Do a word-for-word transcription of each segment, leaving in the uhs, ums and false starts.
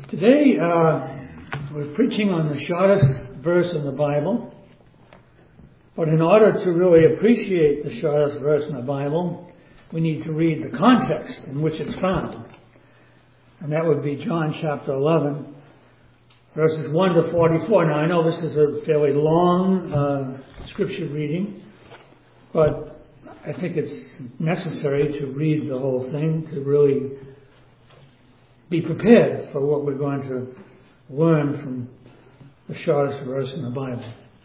Today, uh, we're preaching on the shortest verse in the Bible. But in order to really appreciate the shortest verse in the Bible, we need to read the context in which it's found. And that would be John chapter eleven, verses one to forty-four. Now, I know this is a fairly long uh, scripture reading, but I think it's necessary to read the whole thing to really be prepared for what we're going to learn from the shortest verse in the Bible.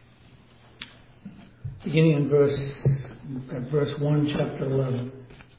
Beginning in verse, at verse one, chapter eleven.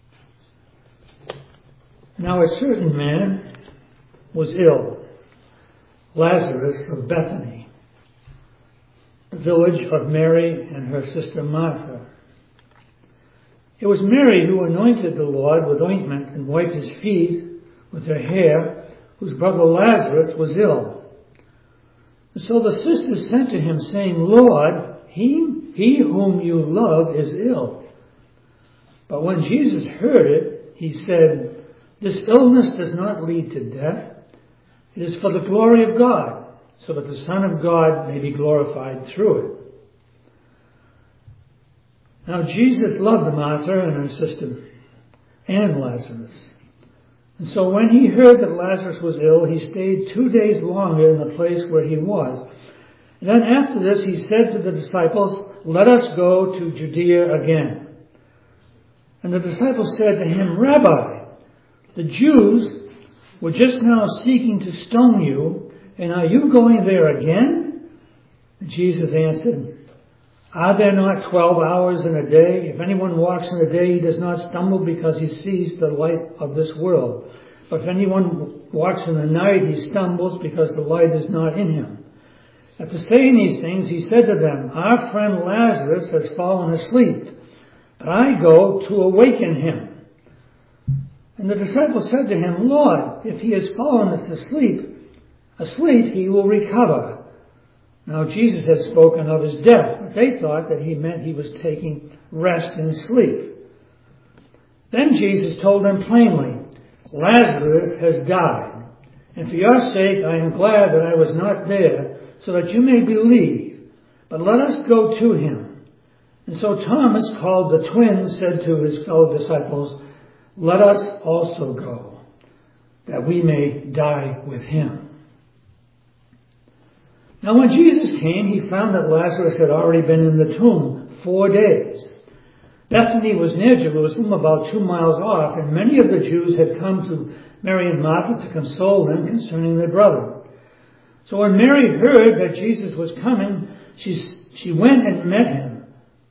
Now a certain man was ill, Lazarus of Bethany, the village of Mary and her sister Martha. It was Mary who anointed the Lord with ointment and wiped his feet with her hair, whose brother Lazarus was ill. And so the sisters sent to him, saying, Lord, he, he whom you love is ill. But when Jesus heard it, he said, This illness does not lead to death. It is for the glory of God, so that the Son of God may be glorified through it. Now Jesus loved Martha and her sister and Lazarus. And so when he heard that Lazarus was ill, he stayed two days longer in the place where he was. And then after this he said to the disciples, Let us go to Judea again. And the disciples said to him, Rabbi, the Jews were just now seeking to stone you, and are you going there again? And Jesus answered, Are there not twelve hours in a day? If anyone walks in a day, he does not stumble because he sees the light of this world. But if anyone walks in the night, he stumbles because the light is not in him. After saying these things, he said to them, Our friend Lazarus has fallen asleep, but I go to awaken him. And the disciples said to him, Lord, if he has fallen asleep, asleep, he will recover. Now Jesus had spoken of his death, but they thought that he meant he was taking rest in sleep. Then Jesus told them plainly, Lazarus has died, and for your sake I am glad that I was not there, so that you may believe. But let us go to him. And so Thomas, called the twin, said to his fellow disciples, Let us also go, that we may die with him. Now when Jesus came, he found that Lazarus had already been in the tomb four days. Bethany was near Jerusalem, about two miles off, and many of the Jews had come to Mary and Martha to console them concerning their brother. So when Mary heard that Jesus was coming, she, she went and met him.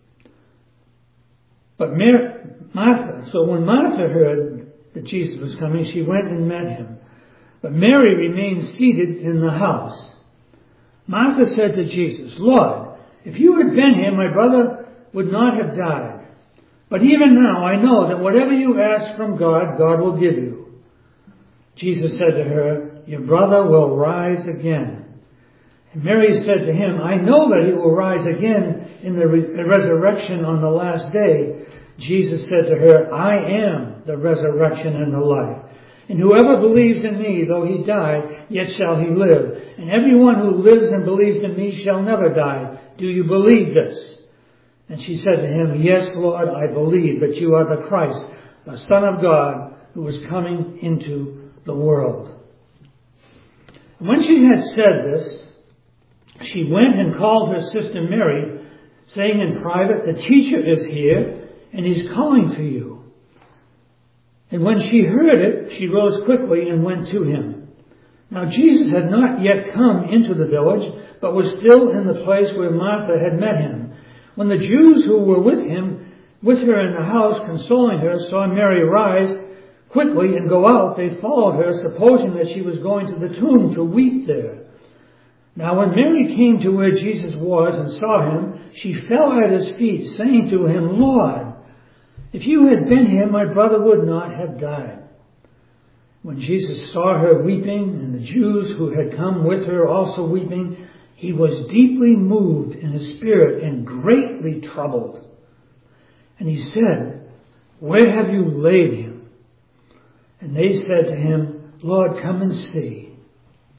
But Mary, Martha, so when Martha heard that Jesus was coming, she went and met him. But Mary remained seated in the house. Martha said to Jesus, Lord, if you had been here, my brother would not have died. But even now I know that whatever you ask from God, God will give you. Jesus said to her, Your brother will rise again. And Mary said to him, I know that he will rise again in the re- resurrection on the last day. Jesus said to her, I am the resurrection and the life. And whoever believes in me, though he die, yet shall he live. And everyone who lives and believes in me shall never die. Do you believe this? And she said to him, Yes, Lord, I believe that you are the Christ, the Son of God, who is coming into the world. And when she had said this, she went and called her sister Mary, saying in private, The teacher is here, and he's calling for you. And when she heard it, she rose quickly and went to him. Now Jesus had not yet come into the village, but was still in the place where Martha had met him. When the Jews who were with him, with her in the house, consoling her, saw Mary rise quickly and go out, they followed her, supposing that she was going to the tomb to weep there. Now when Mary came to where Jesus was and saw him, she fell at his feet, saying to him, Lord, if you had been here, my brother would not have died. When Jesus saw her weeping, and the Jews who had come with her also weeping, he was deeply moved in his spirit and greatly troubled. And he said, Where have you laid him? And they said to him, Lord, come and see.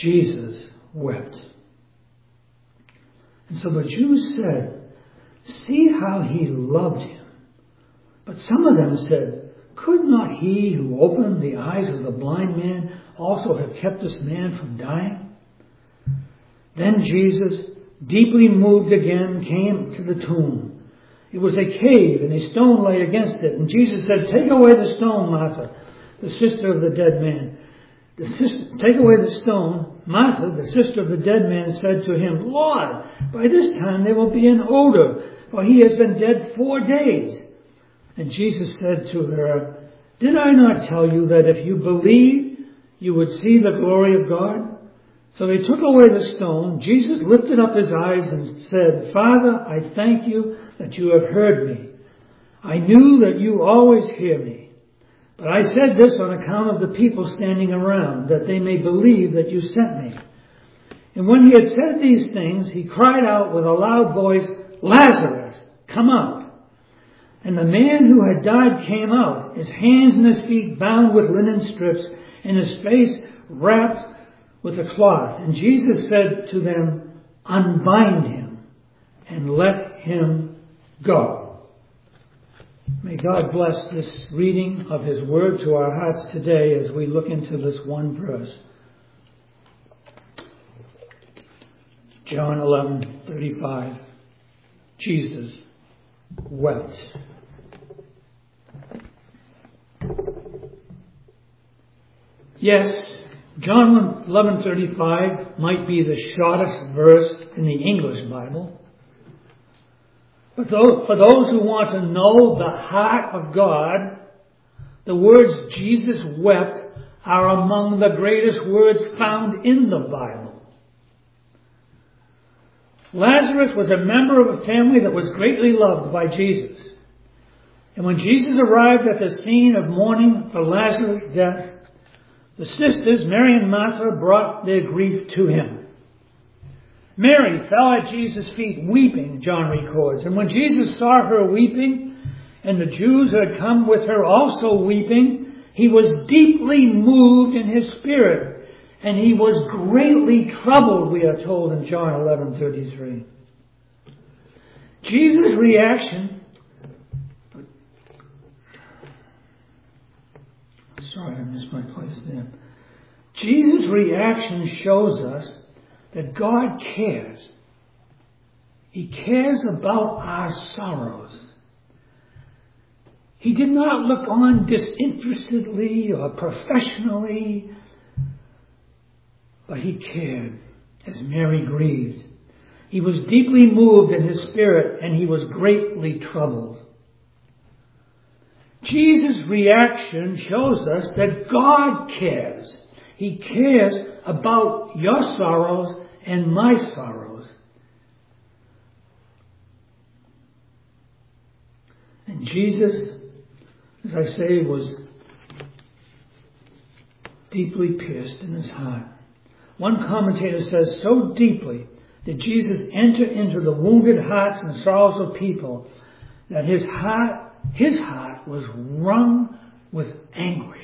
Jesus wept. And so the Jews said, see how he loved him. But some of them said, could not he who opened the eyes of the blind man also have kept this man from dying? Then Jesus, deeply moved again, came to the tomb. It was a cave, and a stone lay against it. And Jesus said, take away the stone, Martha, the sister of the dead man. The sister, take away the stone. Martha, the sister of the dead man, said to him, Lord, by this time there will be an odor, for he has been dead four days. And Jesus said to her, did I not tell you that if you believe, you would see the glory of God? So they took away the stone. Jesus lifted up his eyes and said, Father, I thank you that you have heard me. I knew that you always hear me. But I said this on account of the people standing around, that they may believe that you sent me. And when he had said these things, he cried out with a loud voice, Lazarus, come out. And the man who had died came out, his hands and his feet bound with linen strips, and his face wrapped with a cloth. And Jesus said to them, unbind him and let him go. May God bless this reading of his word to our hearts today as we look into this one verse. John eleven thirty-five. Jesus wept. Yes, John eleven thirty-five might be the shortest verse in the English Bible. But for those who want to know the heart of God, the words Jesus wept are among the greatest words found in the Bible. Lazarus was a member of a family that was greatly loved by Jesus. And when Jesus arrived at the scene of mourning for Lazarus' death, the sisters, Mary and Martha, brought their grief to him. Mary fell at Jesus' feet weeping, John records. And when Jesus saw her weeping, and the Jews who had come with her also weeping, he was deeply moved in his spirit. And he was greatly troubled, we are told in John eleven thirty-three. Jesus' reaction... Sorry, I missed my place there. Jesus' reaction shows us that God cares. He cares about our sorrows. He did not look on disinterestedly or professionally, but he cared as Mary grieved. He was deeply moved in his spirit, and he was greatly troubled. Jesus' reaction shows us that God cares. He cares about your sorrows and my sorrows. And Jesus, as I say, was deeply pierced in his heart. One commentator says, so deeply did Jesus enter into the wounded hearts and sorrows of people that his heart, his heart was wrung with anguish.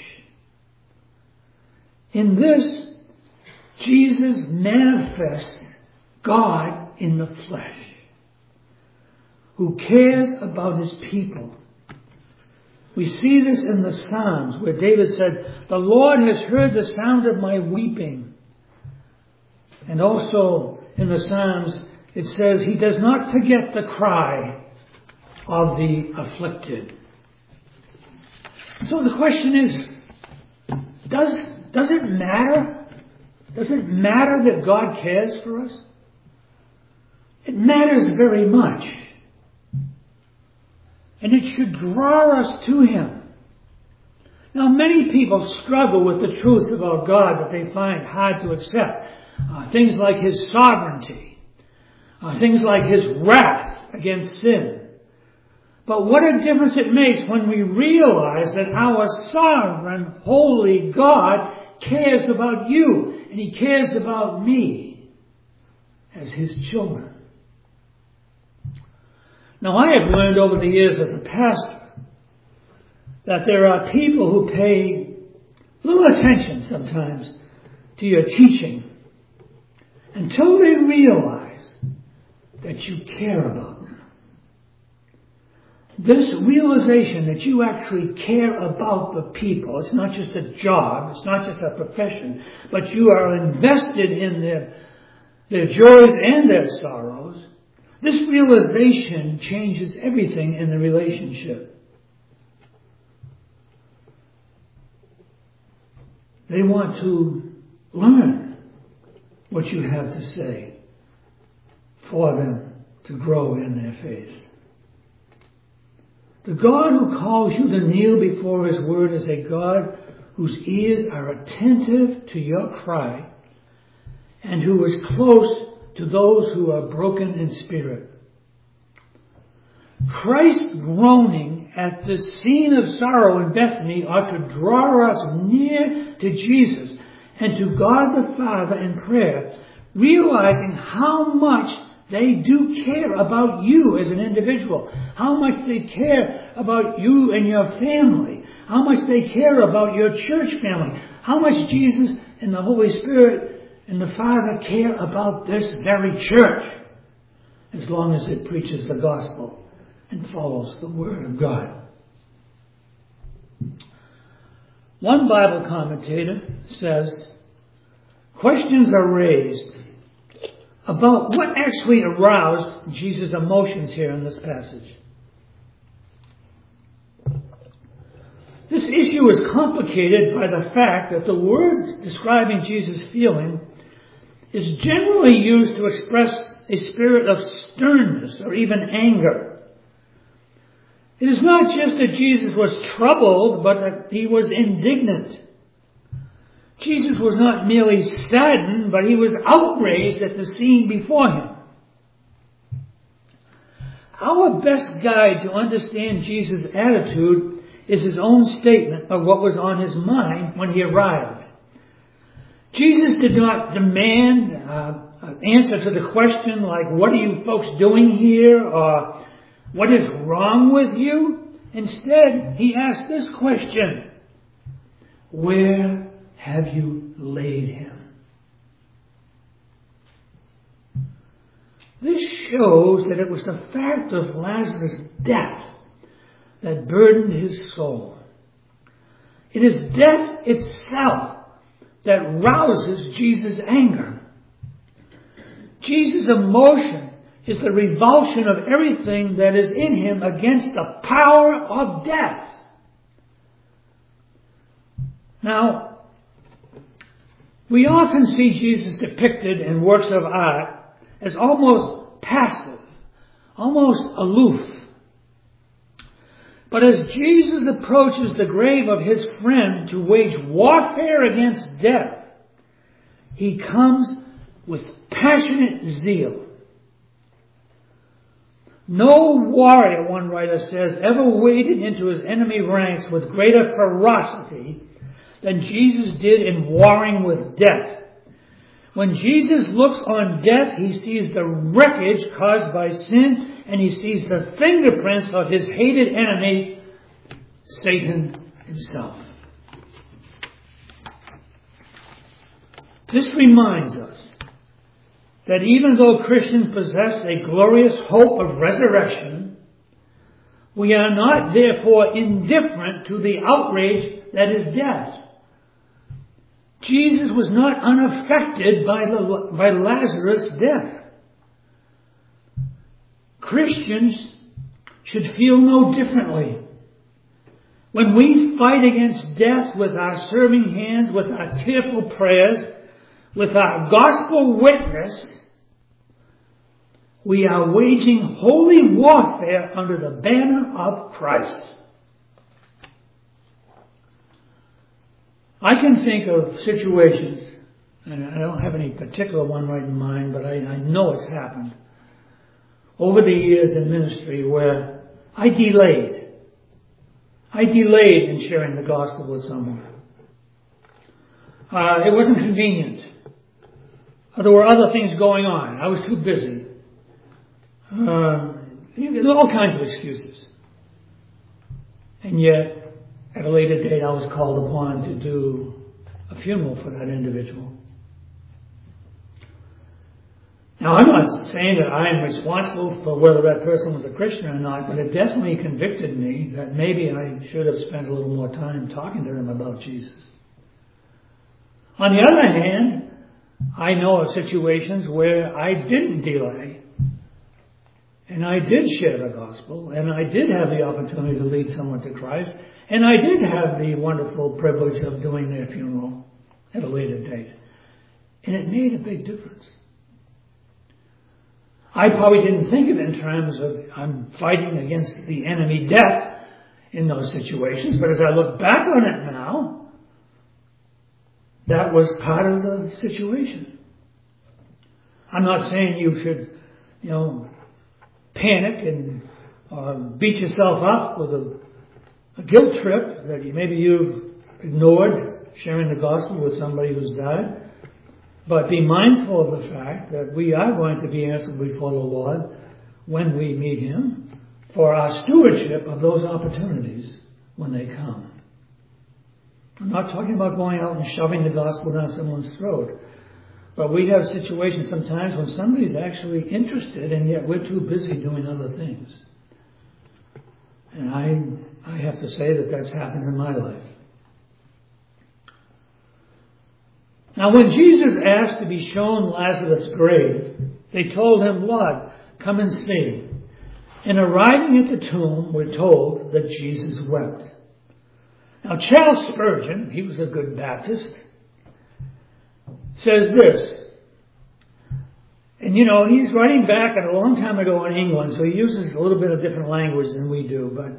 In this, Jesus manifests God in the flesh, who cares about his people. We see this in the Psalms, where David said, the Lord has heard the sound of my weeping. And also in the Psalms, it says, he does not forget the cry of the afflicted. So the question is, does, does it matter? Does it matter that God cares for us? It matters very much. And it should draw us to him. Now, many people struggle with the truths about God that they find hard to accept. Uh, things like his sovereignty. Uh, things like his wrath against sin. But what a difference it makes when we realize that our sovereign, holy God cares about you. And he cares about me as his children. Now, I have learned over the years as a pastor that there are people who pay little attention sometimes to your teaching until they realize that you care about them. This realization that you actually care about the people, it's not just a job, it's not just a profession, but you are invested in their, their joys and their sorrows, this realization changes everything in the relationship. They want to learn what you have to say for them to grow in their faith. The God who calls you to kneel before His Word is a God whose ears are attentive to your cry and who is close to those who are broken in spirit. Christ's groaning at the scene of sorrow in Bethany ought to draw us near to Jesus and to God the Father in prayer, realizing how much they do care about you as an individual, how much they care about you and your family, how much they care about your church family, how much Jesus and the Holy Spirit and the Father care about this very church, as long as it preaches the gospel and follows the Word of God. One Bible commentator says, questions are raised about what actually aroused Jesus' emotions here in this passage. This issue is complicated by the fact that the word describing Jesus' feeling is generally used to express a spirit of sternness or even anger. It is not just that Jesus was troubled, but that he was indignant. Jesus was not merely saddened, but he was outraged at the scene before him. Our best guide to understand Jesus' attitude is his own statement of what was on his mind when he arrived. Jesus did not demand uh, an answer to the question like, what are you folks doing here? Or what is wrong with you? Instead, he asked this question: where have you laid him? This shows that it was the fact of Lazarus' death that burdened his soul. It is death itself that rouses Jesus' anger. Jesus' emotion is the revulsion of everything that is in him against the power of death. Now, we often see Jesus depicted in works of art as almost passive, almost aloof. But as Jesus approaches the grave of his friend to wage warfare against death, he comes with passionate zeal. No warrior, one writer says, ever waded into his enemy ranks with greater ferocity than Jesus did in warring with death. When Jesus looks on death, he sees the wreckage caused by sin, and he sees the fingerprints of his hated enemy, Satan himself. This reminds us that even though Christians possess a glorious hope of resurrection, we are not therefore indifferent to the outrage that is death. Jesus was not unaffected by, the, by Lazarus' death. Christians should feel no differently. When we fight against death with our serving hands, with our tearful prayers, with our gospel witness, we are waging holy warfare under the banner of Christ. I can think of situations, and I don't have any particular one right in mind, but I, I know it's happened over the years in ministry where I delayed. I delayed in sharing the gospel with someone. Uh, it wasn't convenient. There were other things going on. I was too busy. Uh, there were all kinds of excuses. And yet, at a later date, I was called upon to do a funeral for that individual. Now, I'm not saying that I'm responsible for whether that person was a Christian or not, but it definitely convicted me that maybe I should have spent a little more time talking to them about Jesus. On the other hand, I know of situations where I didn't delay, and I did share the gospel, and I did have the opportunity to lead someone to Christ, and I did have the wonderful privilege of doing their funeral at a later date. And it made a big difference. I probably didn't think of it in terms of I'm fighting against the enemy death in those situations, but as I look back on it now, that was part of the situation. I'm not saying you should, you know, panic and uh, beat yourself up with a, a guilt trip that you, maybe you've ignored sharing the gospel with somebody who's died. But be mindful of the fact that we are going to be answered before the Lord when we meet Him for our stewardship of those opportunities when they come. I'm not talking about going out and shoving the gospel down someone's throat. But we have situations sometimes when somebody's actually interested and yet we're too busy doing other things. And I, I have to say that that's happened in my life. Now, when Jesus asked to be shown Lazarus' grave, they told him, Lord, come and see. And arriving at the tomb, we're told that Jesus wept. Now, Charles Spurgeon, he was a good Baptist, says this. And, you know, he's writing back at a long time ago in England, so he uses a little bit of different language than we do, but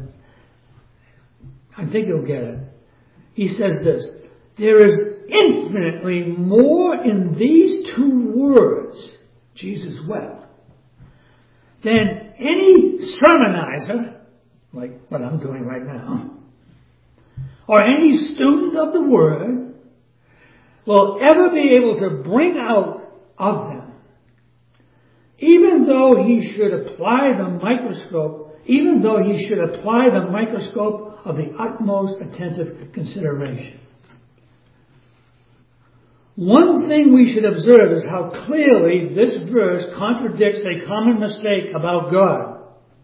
I think you'll get it. He says this. There is infinitely more in these two words, Jesus wept, than any sermonizer, like what I'm doing right now, or any student of the Word will ever be able to bring out of them. Even though he should apply the microscope, even though he should apply the microscope of the utmost attentive consideration. One thing we should observe is how clearly this verse contradicts a common mistake about God.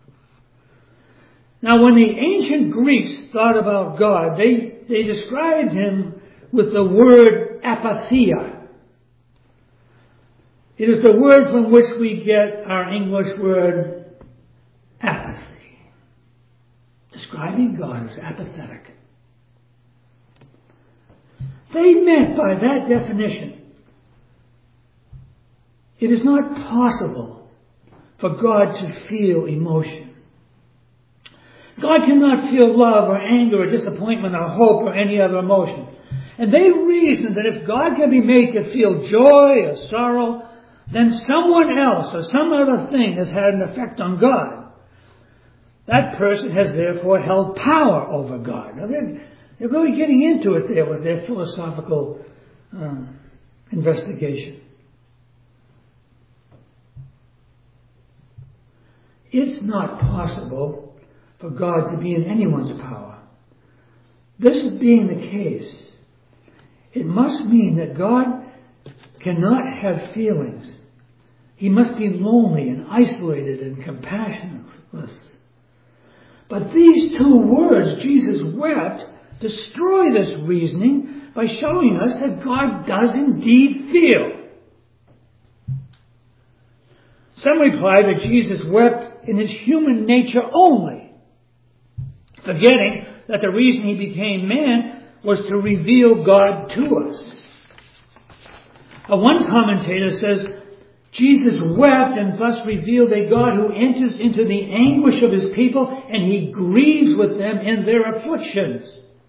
Now, when the ancient Greeks thought about God, they, they described Him with the word apatheia. It is the word from which we get our English word apathy. Describing God as apathetic. They meant by that definition, it is not possible for God to feel emotion. God cannot feel love or anger or disappointment or hope or any other emotion. And they reasoned that if God can be made to feel joy or sorrow, then someone else or some other thing has had an effect on God. That person has therefore held power over God. Now, they're, they're really getting into it there with their philosophical um, investigation. It's not possible for God to be in anyone's power. This being the case, it must mean that God cannot have feelings. He must be lonely and isolated and compassionless. But these two words, Jesus wept, destroy this reasoning by showing us that God does indeed feel. Some reply that Jesus wept in his human nature only, forgetting that the reason he became man was to reveal God to us. Uh, one commentator says, Jesus wept and thus revealed a God who enters into the anguish of his people and he grieves with them in their afflictions.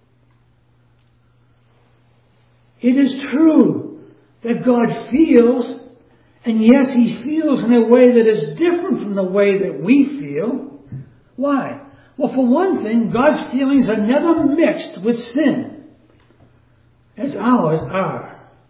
It is true that God feels, and yes, he feels in a way that is different from the way that we feel. Why? Well, for one thing, God's feelings are never mixed with sin, as ours are.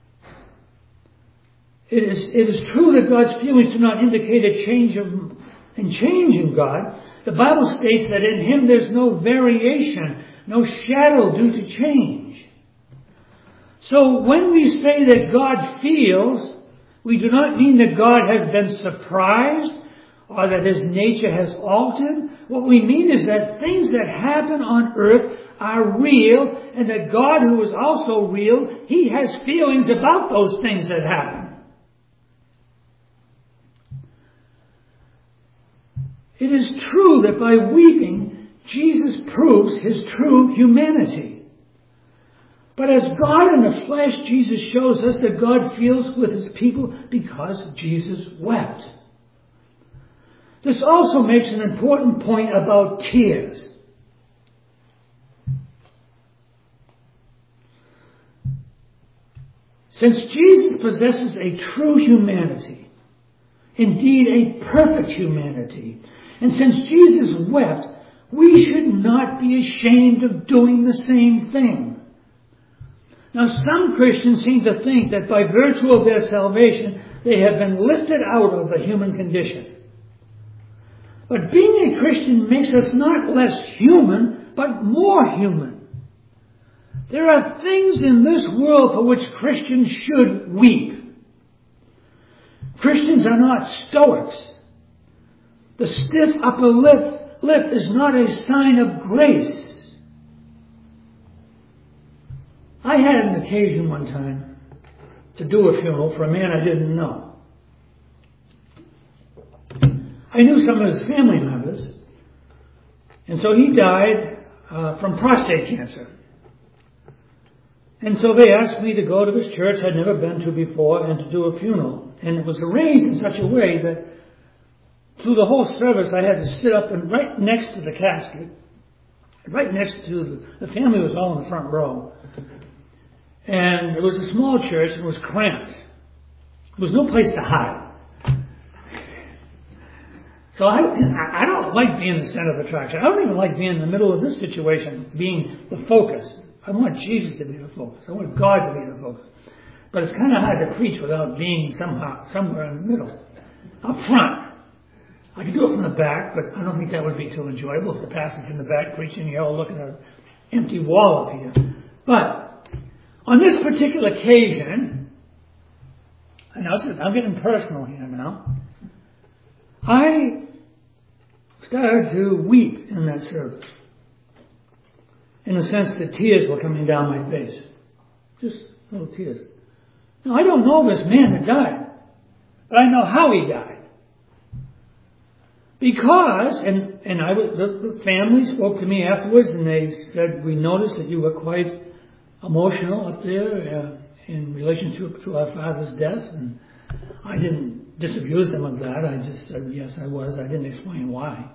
It is, it is true that God's feelings do not indicate a change of, and change in God. The Bible states that in Him there's no variation, no shadow due to change. So when we say that God feels, We do not mean that God has been surprised or that His nature has altered. What we mean is that things that happen on earth are real, and that God, who is also real, He has feelings about those things that happen. It is true that by weeping, Jesus proves His true humanity. But as God in the flesh, Jesus shows us that God feels with His people because Jesus wept. This also makes an important point about tears. Since Jesus possesses a true humanity, indeed a perfect humanity, and since Jesus wept, we should not be ashamed of doing the same thing. Now, some Christians seem to think that by virtue of their salvation, they have been lifted out of the human condition. But being a Christian makes us not less human, but more human. There are things in this world for which Christians should weep. Christians are not stoics. The stiff upper lip, lip is not a sign of grace. I had an occasion one time to do a funeral for a man I didn't know. I knew some of his family members, and so he died uh, from prostate cancer. And so they asked me to go to this church I'd never been to before and to do a funeral. And it was arranged in such a way that through the whole service I had to sit up and right next to the casket, right next to the, the family was all in the front row. And it was a small church and it was cramped. There was no place to hide. So I, I don't like being the center of attraction. I don't even like being in the middle of this situation, being the focus. I want Jesus to be the focus. I want God to be the focus. But it's kind of hard to preach without being somehow somewhere in the middle. Up front. I can do it from the back, but I don't think that would be too enjoyable if the pastor's in the back preaching, you're all looking at an empty wall up here. But on this particular occasion, and I'm getting personal here now, I started to weep in that service. In the sense that tears were coming down my face. Just little tears. Now, I don't know this man who died, but I know how he died. Because, and, and I was, the, the family spoke to me afterwards and they said, we noticed that you were quite emotional up there uh, in relationship to our father's death. And I didn't disabuse them of that. I just said, yes, I was. I didn't explain why.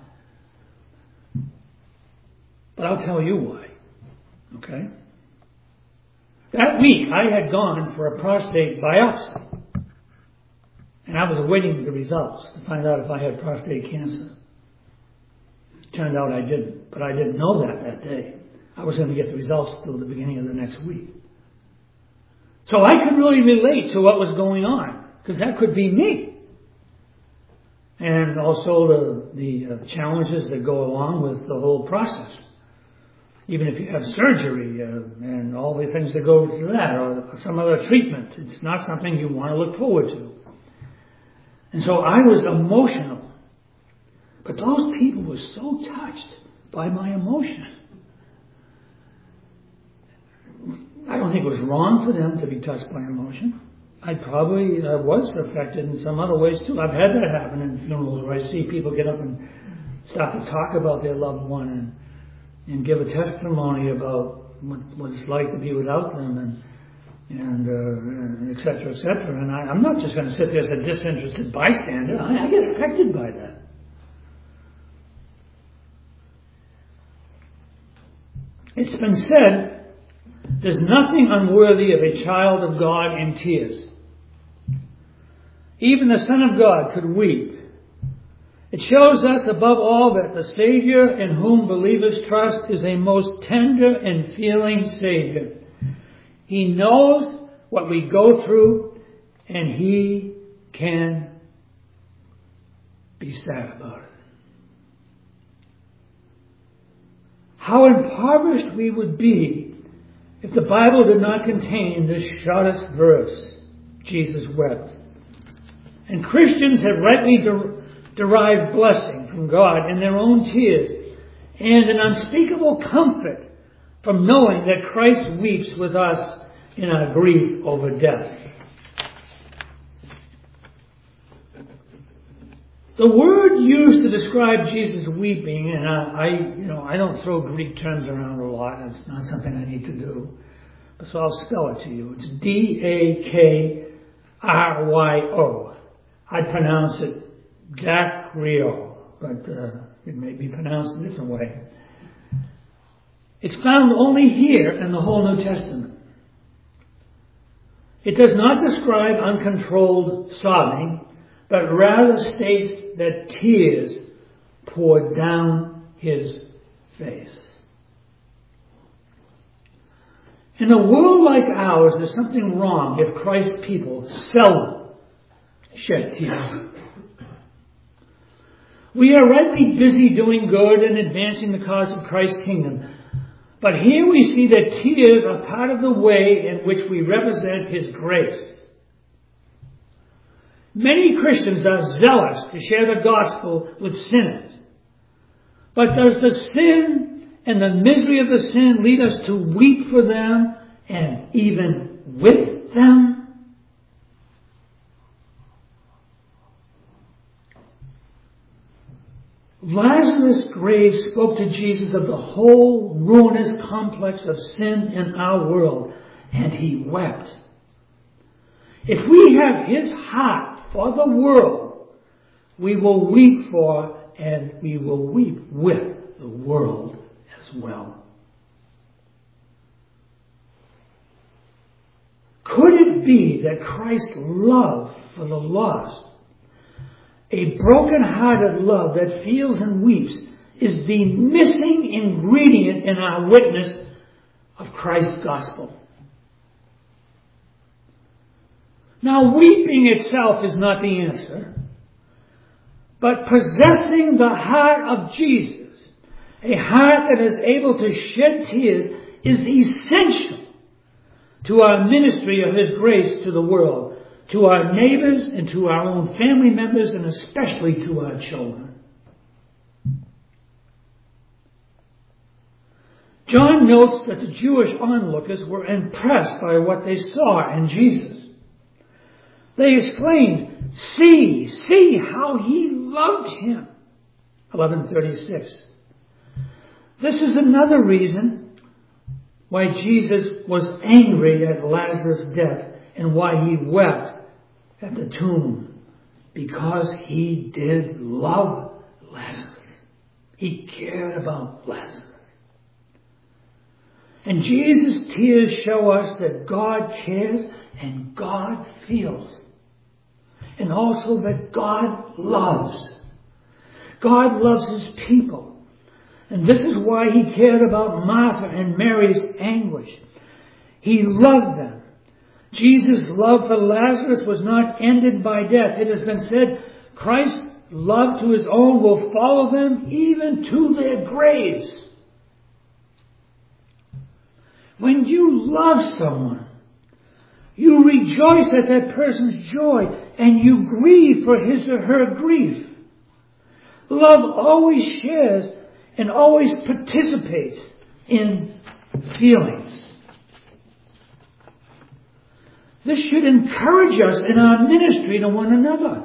But I'll tell you why. Okay? That week, I had gone for a prostate biopsy. And I was awaiting the results to find out if I had prostate cancer. Turned out I didn't. But I didn't know that that day. I was going to get the results till the beginning of the next week. So I could really relate to what was going on. Because that could be me. And also the, the uh, challenges that go along with the whole process. Even if you have surgery uh, and all the things that go to that or some other treatment, it's not something you want to look forward to. And so I was emotional. But those people were so touched by my emotion. I don't think it was wrong for them to be touched by emotion. I probably uh, was affected in some other ways too. I've had that happen in funerals where I see people get up and start to talk about their loved one and and give a testimony about what, what it's like to be without them, and and uh, et cetera, et cetera. And I, I'm not just going to sit there as a disinterested bystander. I, I get affected by that. It's been said, there's nothing unworthy of a child of God in tears. Even the Son of God could weep. It shows us above all that the Savior in whom believers trust is a most tender and feeling Savior. He knows what we go through and He can be sad about it. How impoverished we would be if the Bible did not contain this shortest verse, Jesus wept. And Christians have rightly der- derived blessing from God in their own tears and an unspeakable comfort from knowing that Christ weeps with us in our grief over death. The word used to describe Jesus weeping, and I, I, you know, I don't throw Greek terms around a lot. It's not something I need to do. So I'll spell it to you. It's D A K R Y O. I'd pronounce it Dakrio, but uh, it may be pronounced a different way. It's found only here in the whole New Testament. It does not describe uncontrolled sobbing, but rather states that tears poured down his face. In a world like ours, there's something wrong if Christ's people seldom shed tears. We are rightly busy doing good and advancing the cause of Christ's kingdom. But here we see that tears are part of the way in which we represent His grace. Many Christians are zealous to share the gospel with sinners. But does the sin and the misery of the sin lead us to weep for them and even with them? Lazarus' grave spoke to Jesus of the whole ruinous complex of sin in our world, and he wept. If we have his heart for the world, we will weep for and we will weep with the world as well. Could it be that Christ's love for the lost, a broken-hearted love that feels and weeps, is the missing ingredient in our witness of Christ's gospel? Now, weeping itself is not the answer, but possessing the heart of Jesus, a heart that is able to shed tears, is essential to our ministry of His grace to the world, to our neighbors and to our own family members, and especially to our children. John notes that the Jewish onlookers were impressed by what they saw in Jesus. They exclaimed, "See, see how he loved him." eleven thirty-six. This is another reason why Jesus was angry at Lazarus' death and why he wept at the tomb. Because he did love Lazarus. He cared about Lazarus. And Jesus' tears show us that God cares and God feels. And also that God loves. God loves His people. And this is why He cared about Martha and Mary's anguish. He loved them. Jesus' love for Lazarus was not ended by death. It has been said, Christ's love to His own will follow them even to their graves. When you love someone, you rejoice at that person's joy and you grieve for his or her grief. Love always shares and always participates in feelings. This should encourage us in our ministry to one another.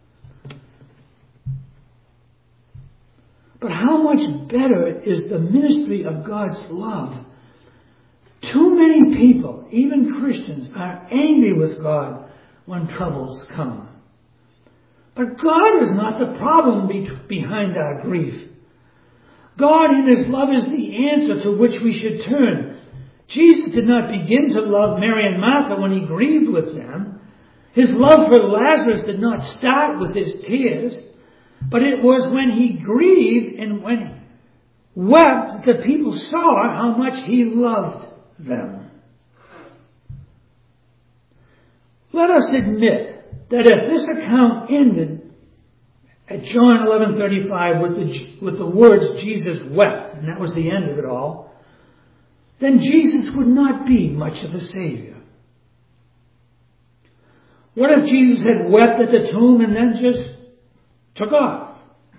But how much better is the ministry of God's love? Too many people, even Christians, are angry with God when troubles come. But God is not the problem be- behind our grief. God in His love is the answer to which we should turn. Jesus did not begin to love Mary and Martha when He grieved with them. His love for Lazarus did not start with His tears, but it was when He grieved and when He wept that people saw how much He loved them. Let us admit that if this account ended at John eleven thirty-five with the, with the words Jesus wept, and that was the end of it all, then Jesus would not be much of a Savior. What if Jesus had wept at the tomb and then just took off?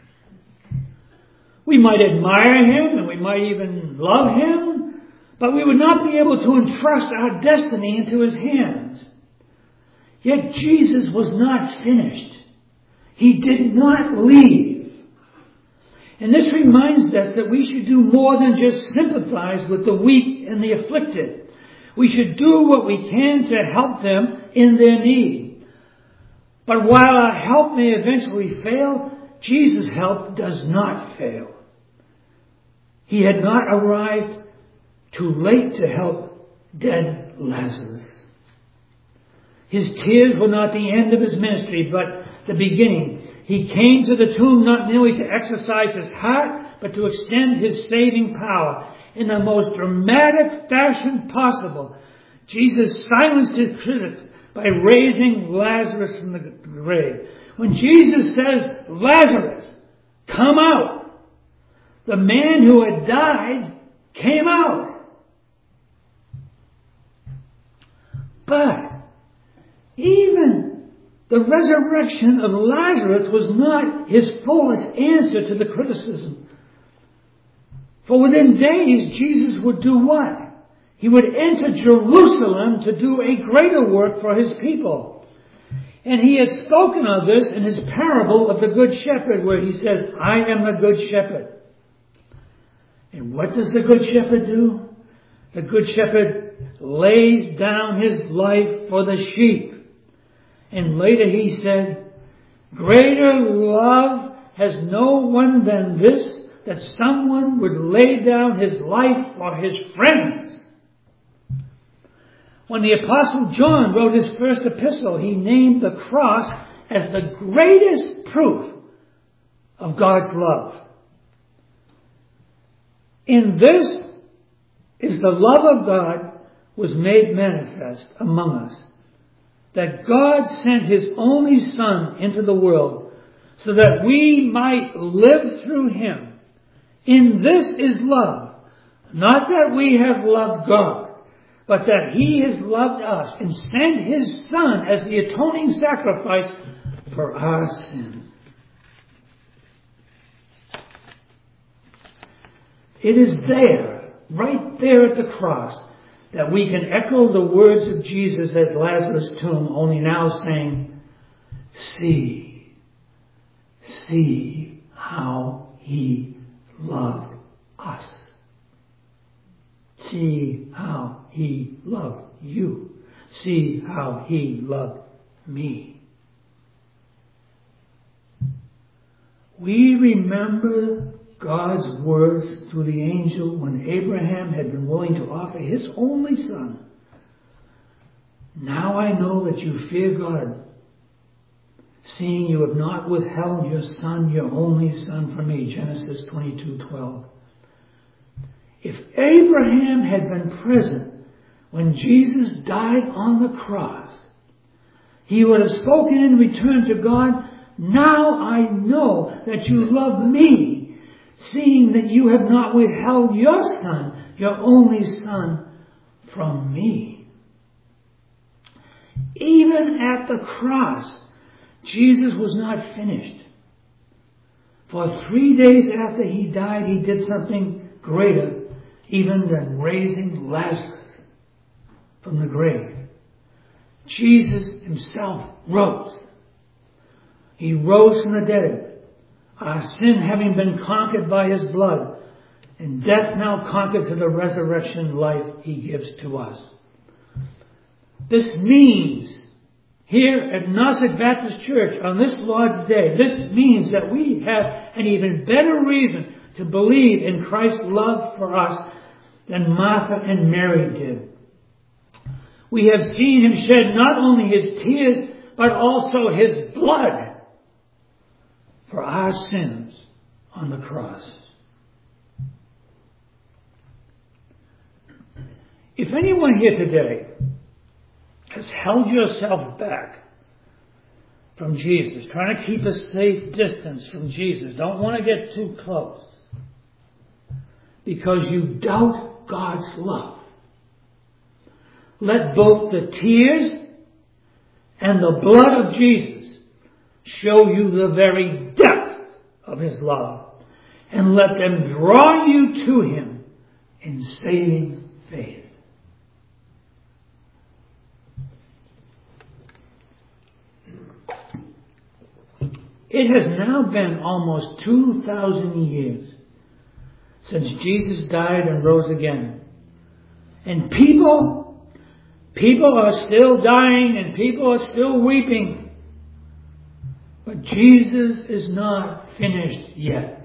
We might admire him and we might even love him, but we would not be able to entrust our destiny into his hands. Yet Jesus was not finished. He did not leave. And this reminds us that we should do more than just sympathize with the weak and the afflicted. We should do what we can to help them in their need. But while our help may eventually fail, Jesus' help does not fail. He had not arrived too late to help dead Lazarus. His tears were not the end of his ministry, but the beginning. He came to the tomb not merely to exercise his heart, but to extend his saving power in the most dramatic fashion possible. Jesus silenced his critics by raising Lazarus from the grave. When Jesus says, "Lazarus, come out," the man who had died came out. But even the resurrection of Lazarus was not his fullest answer to the criticism. For within days, Jesus would do what? He would enter Jerusalem to do a greater work for his people. And he had spoken of this in his parable of the Good Shepherd, where he says, "I am the Good Shepherd." And what does the Good Shepherd do? The Good Shepherd lays down his life for the sheep. And later he said, "Greater love has no one than this, that someone would lay down his life for his friends." When the Apostle John wrote his first epistle, he named the cross as the greatest proof of God's love. In this is the love of God was made manifest among us, that God sent his only Son into the world so that we might live through him. In this is love, not that we have loved God, but that he has loved us and sent his Son as the atoning sacrifice for our sin. It is there, right there at the cross, that we can echo the words of Jesus at Lazarus' tomb, only now saying, "See, see how he loved us. See how he loved you. See how he loved me." We remember God's words through the angel when Abraham had been willing to offer his only son. "Now I know that you fear God, seeing you have not withheld your son, your only son, from me." Genesis twenty-two twelve. If Abraham had been present when Jesus died on the cross, he would have spoken in return to God, "Now I know that you love me, seeing that you have not withheld your son, your only son, from me." Even at the cross, Jesus was not finished. For three days after he died, he did something greater even than raising Lazarus from the grave. Jesus himself rose. He rose from the dead. Our sin having been conquered by his blood, and death now conquered to the resurrection life he gives to us. This means, here at Nauset Baptist Church on this Lord's Day, this means that we have an even better reason to believe in Christ's love for us than Martha and Mary did. We have seen him shed not only his tears, but also his blood for our sins on the cross. If anyone here today has held yourself back from Jesus, trying to keep a safe distance from Jesus, don't want to get too close, because you doubt God's love, let both the tears and the blood of Jesus show you the very depth of his love, and let them draw you to him in saving faith. It has now been almost two thousand years since Jesus died and rose again. And people, people are still dying and people are still weeping. But Jesus is not finished yet.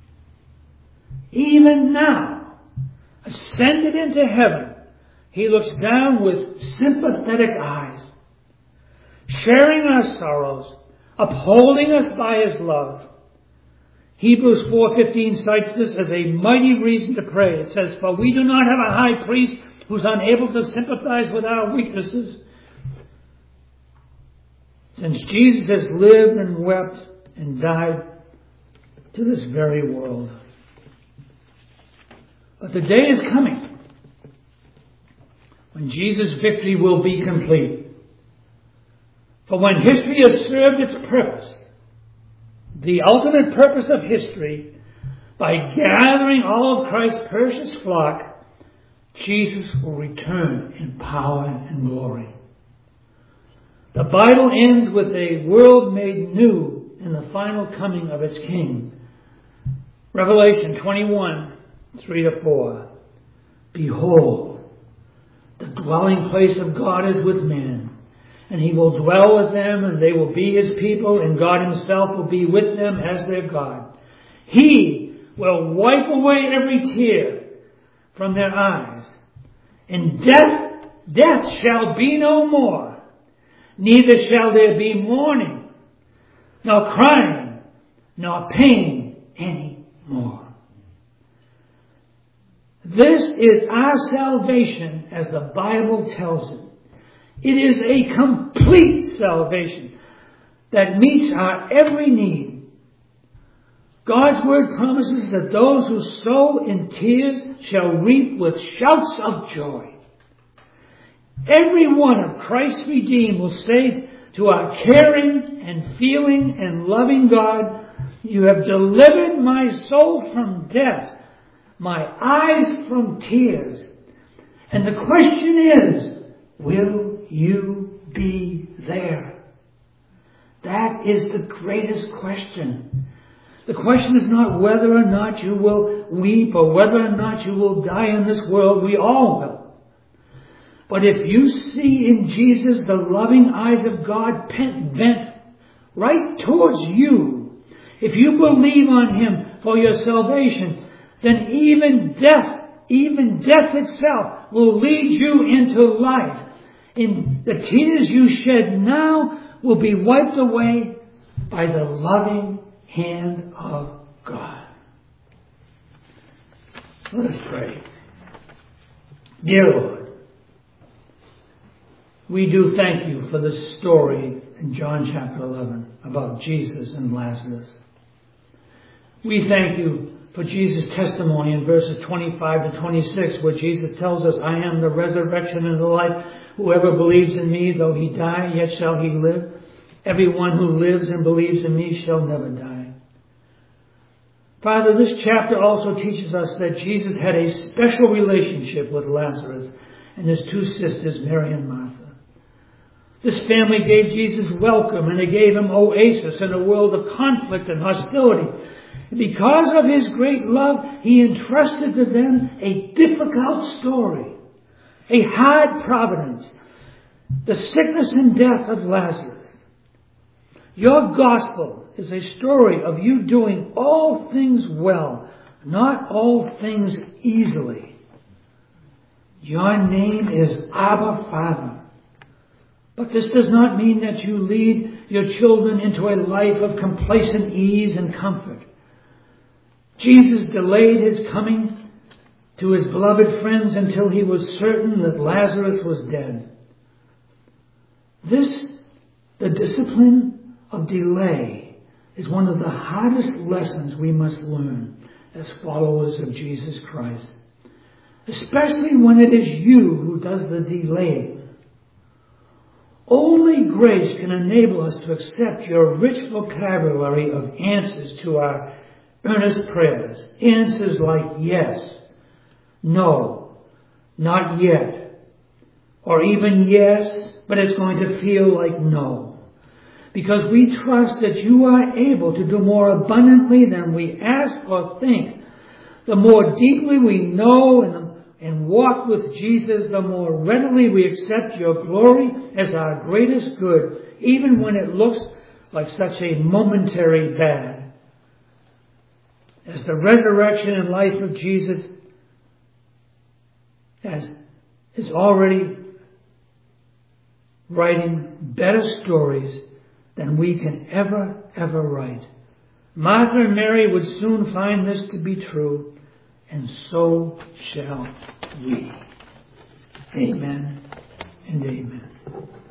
Even now, ascended into heaven, he looks down with sympathetic eyes, sharing our sorrows, upholding us by his love. Hebrews four fifteen cites this as a mighty reason to pray. It says, "For we do not have a high priest who's unable to sympathize with our weaknesses." Since Jesus has lived and wept and died to this very world. But the day is coming when Jesus' victory will be complete. For when history has served its purpose, the ultimate purpose of history, by gathering all of Christ's precious flock, Jesus will return in power and glory. The Bible ends with a world made new in the final coming of its King. Revelation twenty-one, three to four. "Behold, the dwelling place of God is with men, and he will dwell with them, and they will be his people, and God himself will be with them as their God. He will wipe away every tear from their eyes, and death, death shall be no more. Neither shall there be mourning, nor crying, nor pain any more." This is our salvation as the Bible tells it. It is a complete salvation that meets our every need. God's word promises that those who sow in tears shall reap with shouts of joy. Every one of Christ's redeemed will say to our caring and feeling and loving God, "You have delivered my soul from death, my eyes from tears." And the question is, will you be there? That is the greatest question. The question is not whether or not you will weep or whether or not you will die in this world. We all will. But if you see in Jesus the loving eyes of God bent right towards you, if you believe on him for your salvation, then even death, even death itself will lead you into life. And the tears you shed now will be wiped away by the loving hand of God. Let us pray. Dear Lord, we do thank you for this story in John chapter eleven about Jesus and Lazarus. We thank you for Jesus' testimony in verses twenty-five to twenty-six, where Jesus tells us, "I am the resurrection and the life. Whoever believes in me, though he die, yet shall he live. Everyone who lives and believes in me shall never die." Father, this chapter also teaches us that Jesus had a special relationship with Lazarus and his two sisters, Mary and Martha. This family gave Jesus welcome, and they gave him oasis in a world of conflict and hostility. And because of his great love, he entrusted to them a difficult story, a hard providence, the sickness and death of Lazarus. Your gospel is a story of you doing all things well, not all things easily. Your name is Abba Father. But this does not mean that you lead your children into a life of complacent ease and comfort. Jesus delayed his coming to his beloved friends until he was certain that Lazarus was dead. This, the discipline of delay, is one of the hardest lessons we must learn as followers of Jesus Christ. Especially when it is you who does the delaying. Only grace can enable us to accept your rich vocabulary of answers to our earnest prayers. Answers like yes, no, not yet, or even yes, but it's going to feel like no. Because we trust that you are able to do more abundantly than we ask or think. The more deeply we know and, and walk with Jesus, the more readily we accept your glory as our greatest good, even when it looks like such a momentary bad. As the resurrection and life of Jesus has, is already writing better stories than we can ever, ever write. Martha and Mary would soon find this to be true, and so shall we. Amen and amen.